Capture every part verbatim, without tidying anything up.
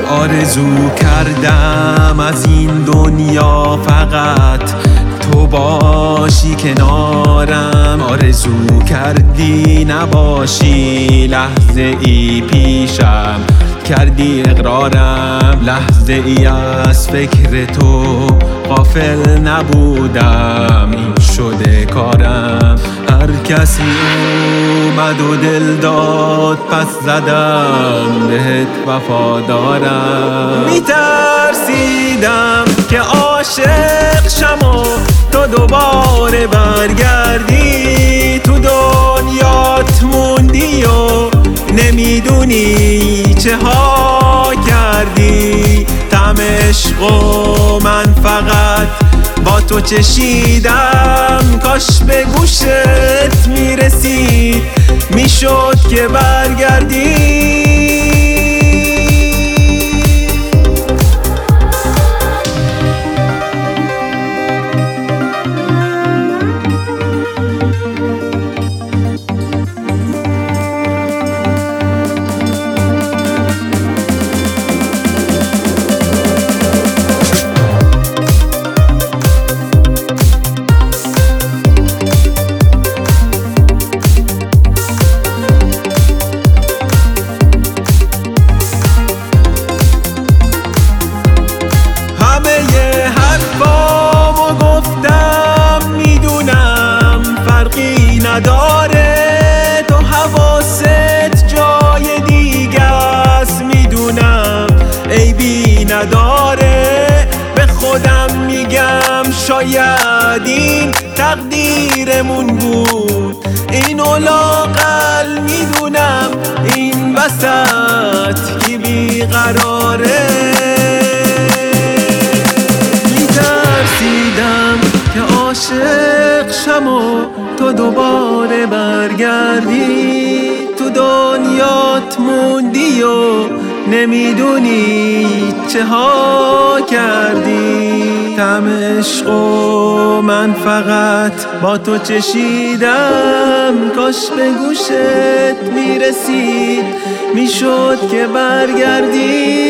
آرزو کردم از این دنیا فقط تو باشی کنارم، آرزو کردی نباشی لحظه ای پیشم، کردی اقرارم لحظه ای از فکر تو غافل نبودم، این شده کارم. هر کسی اومد و دل داد پس زدم بهت وفادارم. میترسیدم که عاشق شم و تو دوباره برگردی، تو دنیات موندی و نمیدونی چه ها کردی. طعم عشق و من فقط با تو چشیدم، کاش به گوشت میرسید میشد که برگردی. نداره تو حواست جای دیگه است، میدونم عیبی نداره. به خودم میگم شاید این تقدیرمون بود، این لااقل میدونم این وسط کی بیقراره. میترسیدم که عاشق شم و تو دوباره برگردی، تو دنیات موندی و نمیدونی چه ها کردی. طعم عشق و من فقط با تو چشیدم، کاش به گوشت میرسید میشد که برگردی.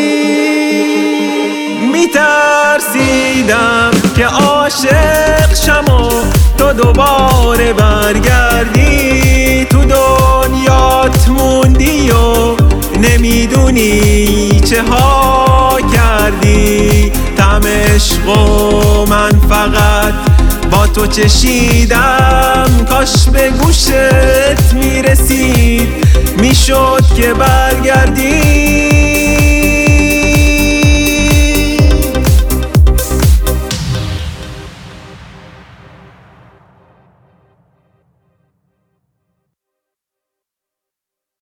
میترسیدم که عاشق شم و تو دوباره برگردی، تو دنیات موندی و نمیدونی چه ها کردی. طعم عشق و من فقط با تو چشیدم، کاش به گوشت میرسید میشد که برگردی.